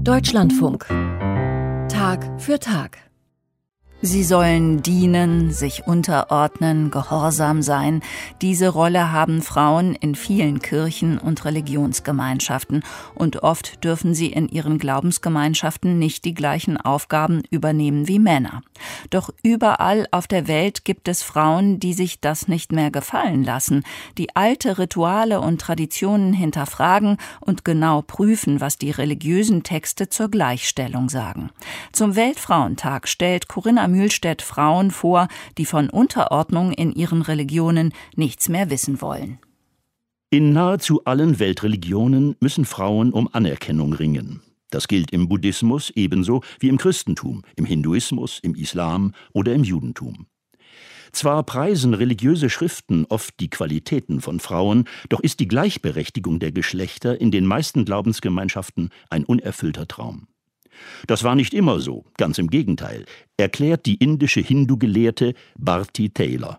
Deutschlandfunk. Tag für Tag. Sie sollen dienen, sich unterordnen, gehorsam sein. Diese Rolle haben Frauen in vielen Kirchen und Religionsgemeinschaften. Und oft dürfen sie in ihren Glaubensgemeinschaften nicht die gleichen Aufgaben übernehmen wie Männer. Doch überall auf der Welt gibt es Frauen, die sich das nicht mehr gefallen lassen, die alte Rituale und Traditionen hinterfragen und genau prüfen, was die religiösen Texte zur Gleichstellung sagen. Zum Weltfrauentag stellt Corinna Mühlstedt Frauen vor, die von Unterordnung in ihren Religionen nichts mehr wissen wollen. In nahezu allen Weltreligionen müssen Frauen um Anerkennung ringen. Das gilt im Buddhismus ebenso wie im Christentum, im Hinduismus, im Islam oder im Judentum. Zwar preisen religiöse Schriften oft die Qualitäten von Frauen, doch ist die Gleichberechtigung der Geschlechter in den meisten Glaubensgemeinschaften ein unerfüllter Traum. Das war nicht immer so, ganz im Gegenteil, erklärt die indische Hindu-Gelehrte Bharti Taylor.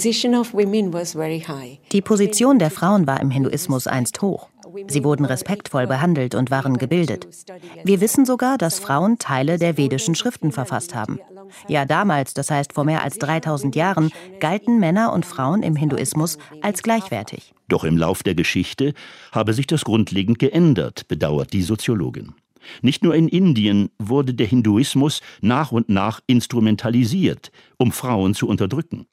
Die Position der Frauen war im Hinduismus einst hoch. Sie wurden respektvoll behandelt und waren gebildet. Wir wissen sogar, dass Frauen Teile der vedischen Schriften verfasst haben. Ja, damals, das heißt vor mehr als 3000 Jahren, galten Männer und Frauen im Hinduismus als gleichwertig. Doch im Lauf der Geschichte habe sich das grundlegend geändert, bedauert die Soziologin. Nicht nur in Indien wurde der Hinduismus nach und nach instrumentalisiert, um Frauen zu unterdrücken.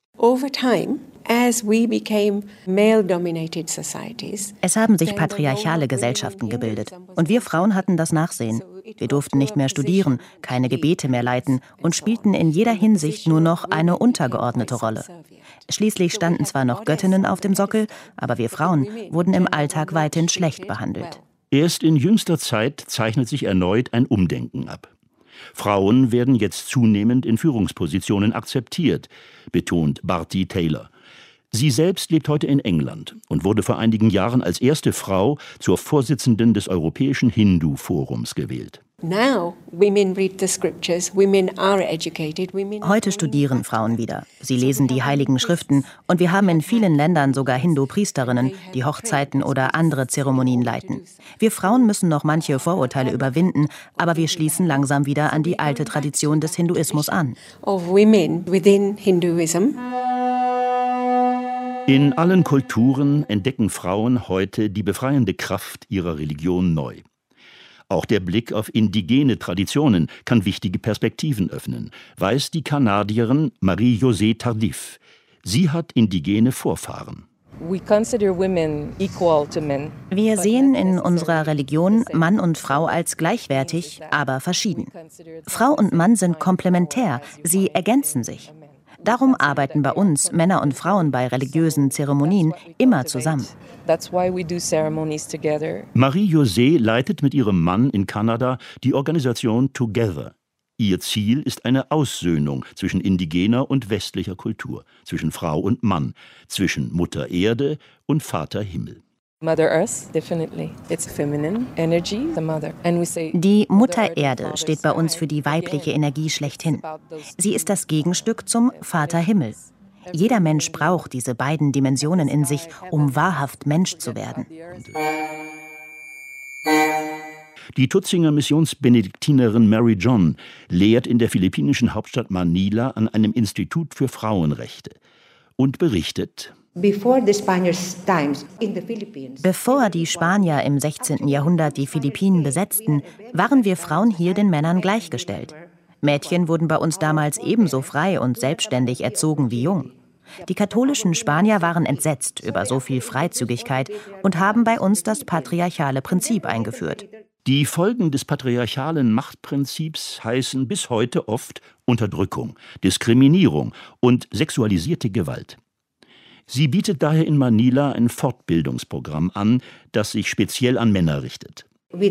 Es haben sich patriarchale Gesellschaften gebildet. Und wir Frauen hatten das Nachsehen. Wir durften nicht mehr studieren, keine Gebete mehr leiten und spielten in jeder Hinsicht nur noch eine untergeordnete Rolle. Schließlich standen zwar noch Göttinnen auf dem Sockel, aber wir Frauen wurden im Alltag weithin schlecht behandelt. Erst in jüngster Zeit zeichnet sich erneut ein Umdenken ab. Frauen werden jetzt zunehmend in Führungspositionen akzeptiert, betont Bharti Taylor. Sie selbst lebt heute in England und wurde vor einigen Jahren als erste Frau zur Vorsitzenden des Europäischen Hindu-Forums gewählt. Heute studieren Frauen wieder. Sie lesen die Heiligen Schriften und wir haben in vielen Ländern sogar Hindu-Priesterinnen, die Hochzeiten oder andere Zeremonien leiten. Wir Frauen müssen noch manche Vorurteile überwinden, aber wir schließen langsam wieder an die alte Tradition des Hinduismus an. In allen Kulturen entdecken Frauen heute die befreiende Kraft ihrer Religion neu. Auch der Blick auf indigene Traditionen kann wichtige Perspektiven öffnen, weiß die Kanadierin Marie-Josée Tardif. Sie hat indigene Vorfahren. Wir sehen in unserer Religion Mann und Frau als gleichwertig, aber verschieden. Frau und Mann sind komplementär, sie ergänzen sich. Darum arbeiten bei uns Männer und Frauen bei religiösen Zeremonien immer zusammen. Marie-Josée leitet mit ihrem Mann in Kanada die Organisation Together. Ihr Ziel ist eine Aussöhnung zwischen indigener und westlicher Kultur, zwischen Frau und Mann, zwischen Mutter Erde und Vater Himmel. Die Mutter Erde steht bei uns für die weibliche Energie schlechthin. Sie ist das Gegenstück zum Vater Himmel. Jeder Mensch braucht diese beiden Dimensionen in sich, um wahrhaft Mensch zu werden. Die Tutzinger Missionsbenediktinerin Mary John lehrt in der philippinischen Hauptstadt Manila an einem Institut für Frauenrechte und berichtet: Bevor die Spanier im 16. Jahrhundert die Philippinen besetzten, waren wir Frauen hier den Männern gleichgestellt. Mädchen wurden bei uns damals ebenso frei und selbstständig erzogen wie jung. Die katholischen Spanier waren entsetzt über so viel Freizügigkeit und haben bei uns das patriarchale Prinzip eingeführt. Die Folgen des patriarchalen Machtprinzips heißen bis heute oft Unterdrückung, Diskriminierung und sexualisierte Gewalt. Sie bietet daher in Manila ein Fortbildungsprogramm an, das sich speziell an Männer richtet.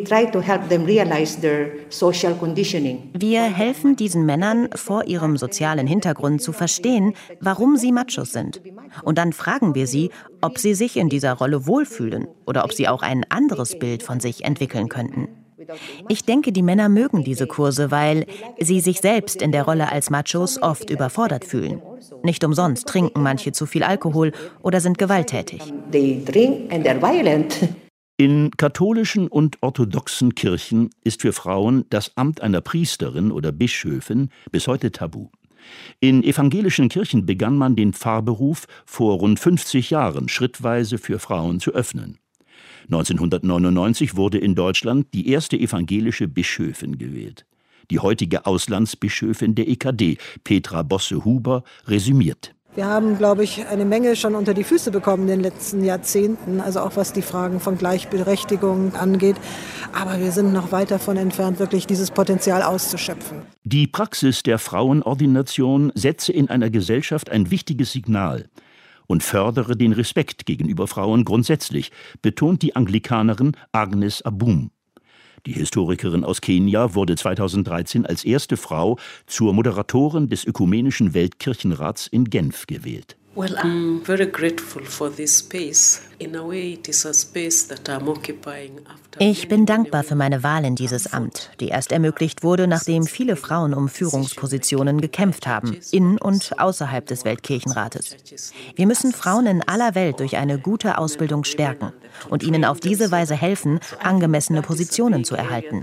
Wir helfen diesen Männern, vor ihrem sozialen Hintergrund zu verstehen, warum sie Machos sind. Und dann fragen wir sie, ob sie sich in dieser Rolle wohlfühlen oder ob sie auch ein anderes Bild von sich entwickeln könnten. Ich denke, die Männer mögen diese Kurse, weil sie sich selbst in der Rolle als Machos oft überfordert fühlen. Nicht umsonst trinken manche zu viel Alkohol oder sind gewalttätig. In katholischen und orthodoxen Kirchen ist für Frauen das Amt einer Priesterin oder Bischöfin bis heute tabu. In evangelischen Kirchen begann man den Pfarrberuf vor rund 50 Jahren schrittweise für Frauen zu öffnen. 1999 wurde in Deutschland die erste evangelische Bischöfin gewählt. Die heutige Auslandsbischöfin der EKD, Petra Bosse-Huber, resümiert: Wir haben, glaube ich, eine Menge schon unter die Füße bekommen in den letzten Jahrzehnten, also auch was die Fragen von Gleichberechtigung angeht. Aber wir sind noch weit davon entfernt, wirklich dieses Potenzial auszuschöpfen. Die Praxis der Frauenordination setze in einer Gesellschaft ein wichtiges Signal und fördere den Respekt gegenüber Frauen grundsätzlich, betont die Anglikanerin Agnes Abum. Die Historikerin aus Kenia wurde 2013 als erste Frau zur Moderatorin des Ökumenischen Weltkirchenrats in Genf gewählt. Well, I'm very grateful for this space. In a way, it is a space that I'm occupying after. Ich bin dankbar für meine Wahl in dieses Amt, die erst ermöglicht wurde, nachdem viele Frauen um Führungspositionen gekämpft haben, in und außerhalb des Weltkirchenrates. Wir müssen Frauen in aller Welt durch eine gute Ausbildung stärken und ihnen auf diese Weise helfen, angemessene Positionen zu erhalten.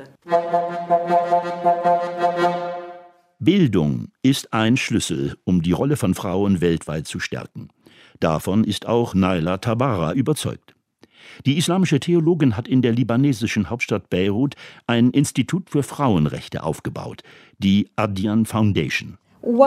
Bildung ist ein Schlüssel, um die Rolle von Frauen weltweit zu stärken. Davon ist auch Naila Tabara überzeugt. Die islamische Theologin hat in der libanesischen Hauptstadt Beirut ein Institut für Frauenrechte aufgebaut, die Adyan Foundation.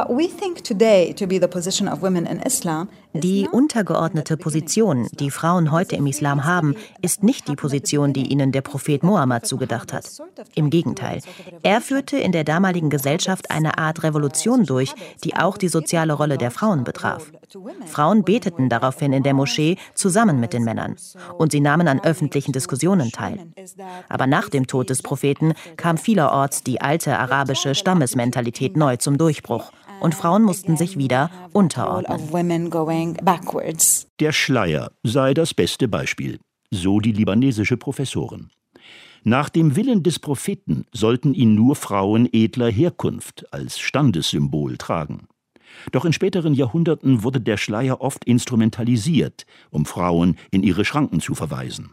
Die untergeordnete Position, die Frauen heute im Islam haben, ist nicht die Position, die ihnen der Prophet Mohammed zugedacht hat. Im Gegenteil. Er führte in der damaligen Gesellschaft eine Art Revolution durch, die auch die soziale Rolle der Frauen betraf. Frauen beteten daraufhin in der Moschee zusammen mit den Männern. Und sie nahmen an öffentlichen Diskussionen teil. Aber nach dem Tod des Propheten kam vielerorts die alte arabische Stammesmentalität neu zum Durchbruch. Und Frauen mussten sich wieder unterordnen. Der Schleier sei das beste Beispiel, so die libanesische Professorin. Nach dem Willen des Propheten sollten ihn nur Frauen edler Herkunft als Standessymbol tragen. Doch in späteren Jahrhunderten wurde der Schleier oft instrumentalisiert, um Frauen in ihre Schranken zu verweisen.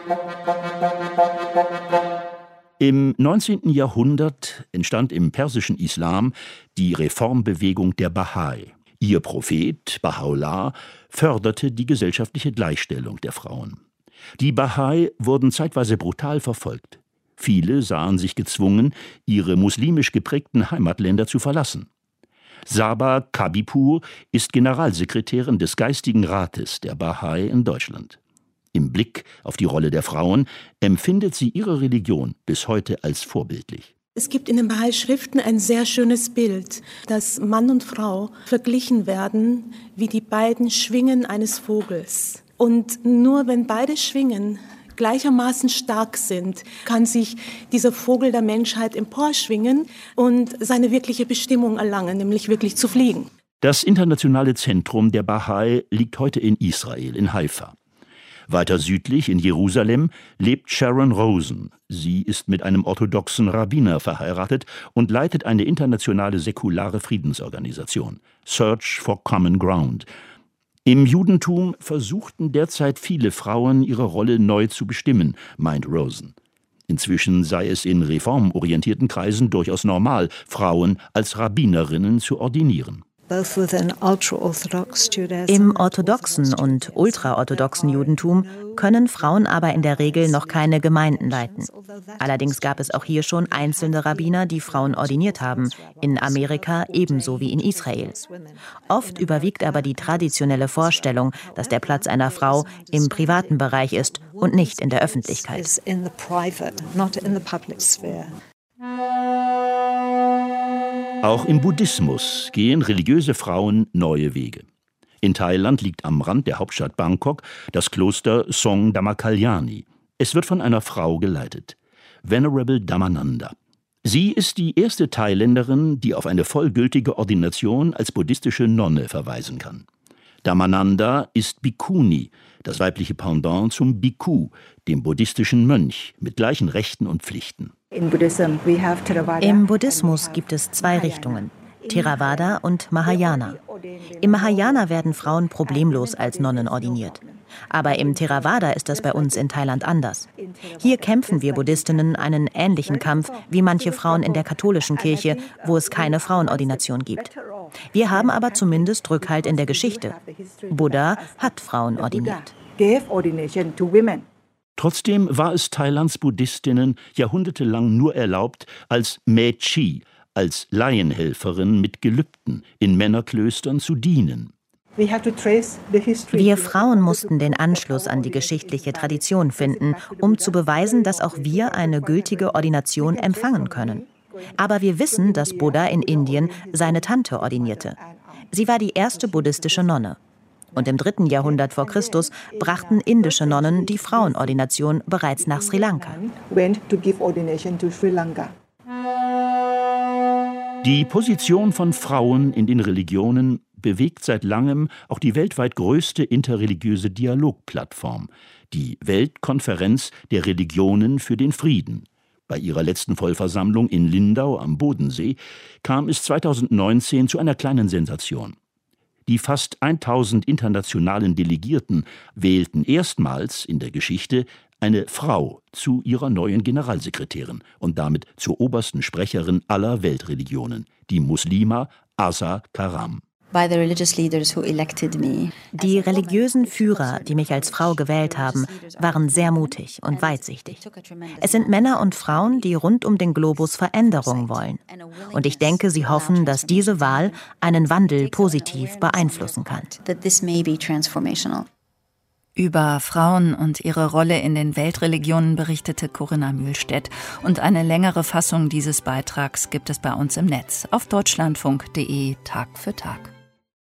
Im 19. Jahrhundert entstand im persischen Islam die Reformbewegung der Bahai. Ihr Prophet, Baha'u'llah, förderte die gesellschaftliche Gleichstellung der Frauen. Die Bahai wurden zeitweise brutal verfolgt. Viele sahen sich gezwungen, ihre muslimisch geprägten Heimatländer zu verlassen. Saba Kabipur ist Generalsekretärin des Geistigen Rates der Bahai in Deutschland. Im Blick auf die Rolle der Frauen empfindet sie ihre Religion bis heute als vorbildlich. Es gibt in den Bahai-Schriften ein sehr schönes Bild, dass Mann und Frau verglichen werden wie die beiden Schwingen eines Vogels. Und nur wenn beide Schwingen gleichermaßen stark sind, kann sich dieser Vogel der Menschheit emporschwingen und seine wirkliche Bestimmung erlangen, nämlich wirklich zu fliegen. Das internationale Zentrum der Bahai liegt heute in Israel, in Haifa. Weiter südlich, in Jerusalem, lebt Sharon Rosen. Sie ist mit einem orthodoxen Rabbiner verheiratet und leitet eine internationale säkulare Friedensorganisation, Search for Common Ground. Im Judentum versuchten derzeit viele Frauen, ihre Rolle neu zu bestimmen, meint Rosen. Inzwischen sei es in reformorientierten Kreisen durchaus normal, Frauen als Rabbinerinnen zu ordinieren. Im orthodoxen und ultraorthodoxen Judentum können Frauen aber in der Regel noch keine Gemeinden leiten. Allerdings gab es auch hier schon einzelne Rabbiner, die Frauen ordiniert haben, in Amerika ebenso wie in Israel. Oft überwiegt aber die traditionelle Vorstellung, dass der Platz einer Frau im privaten Bereich ist und nicht in der Öffentlichkeit. Auch im Buddhismus gehen religiöse Frauen neue Wege. In Thailand liegt am Rand der Hauptstadt Bangkok das Kloster Song Dhammacalyani. Es wird von einer Frau geleitet, Venerable Dhammananda. Sie ist die erste Thailänderin, die auf eine vollgültige Ordination als buddhistische Nonne verweisen kann. Dhammananda ist Bhikkhuni, das weibliche Pendant zum Bhikkhu, dem buddhistischen Mönch mit gleichen Rechten und Pflichten. Im Buddhismus gibt es zwei Richtungen, Theravada und Mahayana. Im Mahayana werden Frauen problemlos als Nonnen ordiniert. Aber im Theravada ist das bei uns in Thailand anders. Hier kämpfen wir Buddhistinnen einen ähnlichen Kampf wie manche Frauen in der katholischen Kirche, wo es keine Frauenordination gibt. Wir haben aber zumindest Rückhalt in der Geschichte. Buddha hat Frauen ordiniert. Trotzdem war es Thailands Buddhistinnen jahrhundertelang nur erlaubt, als Mae-Chi, als Laienhelferin mit Gelübden in Männerklöstern zu dienen. Wir Frauen mussten den Anschluss an die geschichtliche Tradition finden, um zu beweisen, dass auch wir eine gültige Ordination empfangen können. Aber wir wissen, dass Buddha in Indien seine Tante ordinierte. Sie war die erste buddhistische Nonne. Und im 3. Jahrhundert vor Christus brachten indische Nonnen die Frauenordination bereits nach Sri Lanka. Die Position von Frauen in den Religionen bewegt seit langem auch die weltweit größte interreligiöse Dialogplattform, die Weltkonferenz der Religionen für den Frieden. Bei ihrer letzten Vollversammlung in Lindau am Bodensee kam es 2019 zu einer kleinen Sensation. Die fast 1000 internationalen Delegierten wählten erstmals in der Geschichte eine Frau zu ihrer neuen Generalsekretärin und damit zur obersten Sprecherin aller Weltreligionen, die Muslima Asa Karam. Die religiösen Führer, die mich als Frau gewählt haben, waren sehr mutig und weitsichtig. Es sind Männer und Frauen, die rund um den Globus Veränderungen wollen. Und ich denke, sie hoffen, dass diese Wahl einen Wandel positiv beeinflussen kann. Über Frauen und ihre Rolle in den Weltreligionen berichtete Corinna Mühlstedt. Und eine längere Fassung dieses Beitrags gibt es bei uns im Netz auf deutschlandfunk.de Tag für Tag.